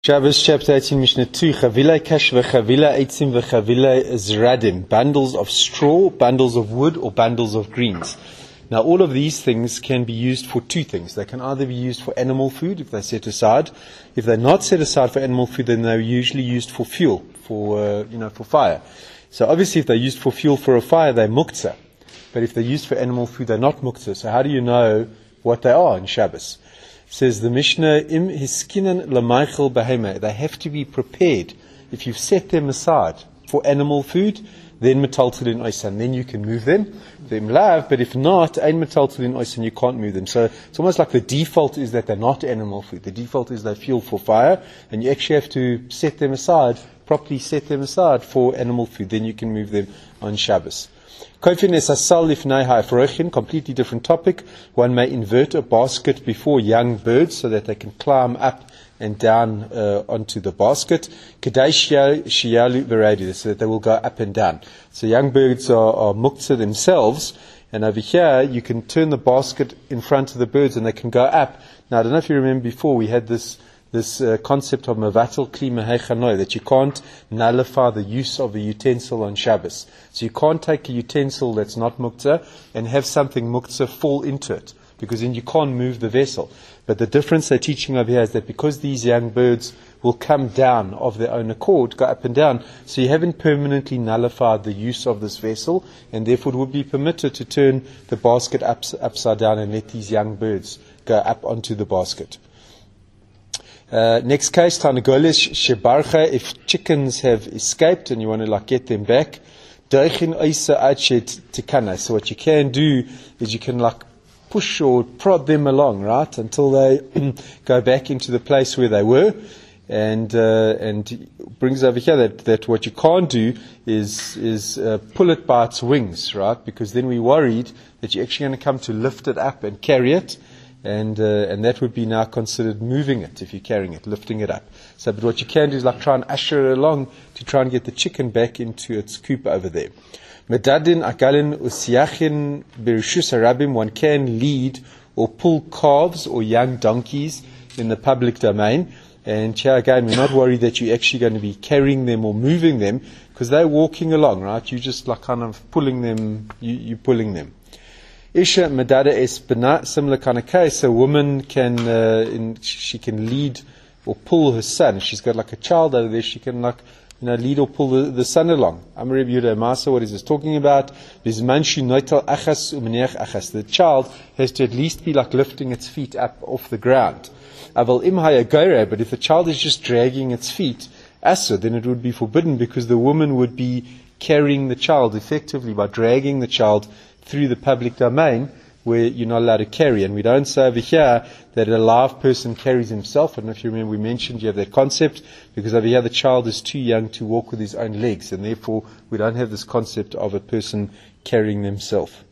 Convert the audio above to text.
Shabbos chapter 18 Mishnah 2 Chavila kash v'chavila eitzim v'chavila zradim, bundles of straw, bundles of wood, or bundles of greens. Now all of these things can be used for two things. They can either be used for animal food if they're set aside. If they're not set aside for animal food, then they're usually used for fuel, for fire. So obviously if they're used for fuel for a fire, they're muktzah. But if they're used for animal food, they're not muktzah. So how do you know what they are in Shabbos? Says the Mishnah, Im hiskinan lamaychel behema. They have to be prepared. If you've set them aside for animal food, then metaltalin oisan, then you can move them. Them lav, but if not, ein metaltalin oisan, you can't move them. So it's almost like the default is that they're not animal food. The default is they're fuel for fire, and you actually have to set them aside, properly set them aside for animal food. Then you can move them on Shabbos. Completely different topic. One may invert a basket before young birds so that they can climb up and down onto the basket. So that they will go up and down. So young birds are muktzah themselves, and over here you can turn the basket in front of the birds and they can go up. Now I don't know if you remember before we had this concept of mevatel kli mehechanoi, that you can't nullify the use of a utensil on Shabbos. So you can't take a utensil that's not muktzah and have something muktzah fall into it, because then you can't move the vessel. But the difference they're teaching over here is that because these young birds will come down of their own accord, go up and down, so you haven't permanently nullified the use of this vessel, and therefore it would be permitted to turn the basket upside down and let these young birds go up onto the basket. Next case, Tarnagolis shebarcha, if chickens have escaped and you want to get them back. So what you can do is you can push or prod them along, right, until they go back into the place where they were. And brings over here that what you can't do is pull it by its wings, right, because then we're worried that you're actually going to come to lift it up and carry it. And that would be now considered moving it if you're carrying it, lifting it up. So, but what you can do is try and usher it along to try and get the chicken back into its coop over there. Medadin akalin usyachin berishus harabim. One can lead or pull calves or young donkeys in the public domain. And here again, we're not worried that you're actually going to be carrying them or moving them, because they're walking along, right? You just kind of pulling them. You're pulling them. Isha medada espana, similar kind of case. A woman can she can lead or pull her son. She's got a child over there. She can lead or pull the son along. Amar Yehuda Masa, what is this talking about? The child has to at least be lifting its feet up off the ground. But if the child is just dragging its feet, then it would be forbidden, because the woman would be carrying the child effectively by dragging the child through the public domain where you're not allowed to carry. And we don't say over here that a live person carries himself. I don't know if you remember, we mentioned you have that concept, because over here the child is too young to walk with his own legs, and therefore we don't have this concept of a person carrying themselves.